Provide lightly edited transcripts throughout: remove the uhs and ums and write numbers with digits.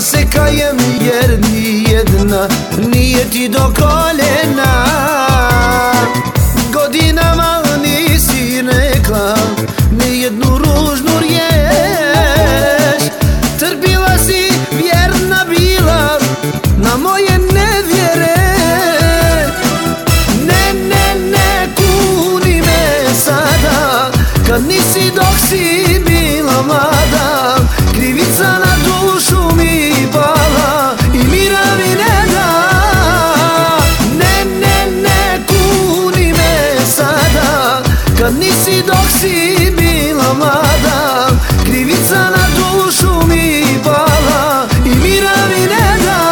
se kajem jer nijedna nije ti do koljena. Godinama nisi rekla nijednu ružnu riječ, trpila si, vjerna bila na moje nevjere. Ne kuni me sada kad nisi dok si bila mlada. Krivica na dušu mi pala i mira mi ne da. Ne kuni me sada kad nisi dok si bila mlada. Krivica na dušu mi pala i mira mi ne da.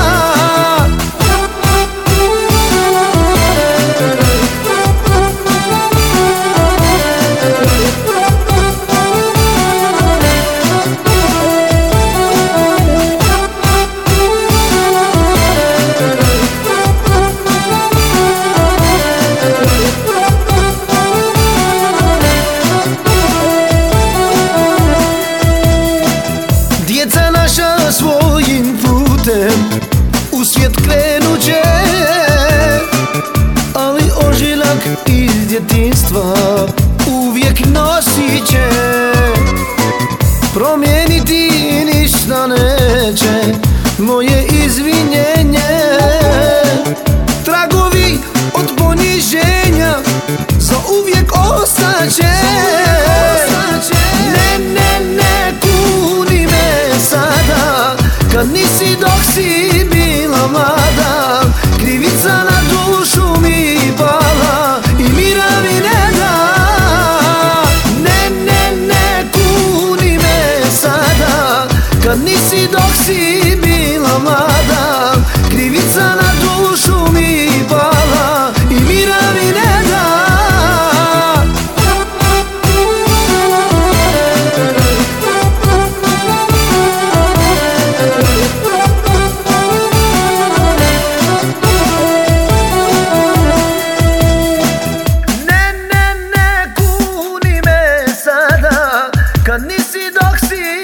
Djeca naša svojim putem u svijet krenut će, ali ožiljak iz djetinjstva uvijek nosit će. Promijeniti ništa neće moje izvinjenje. Tragovi od poniženja za uvijek ostaće. Ne kuni me sada kad nisi dok si bila mlada. Krivica na dušu mi pala i mira mi ne da. Ne kuni me sada kad nisi dok si bila mlada. Krivica na dušu mi pala i mira mi ne da. Kad nisi dok si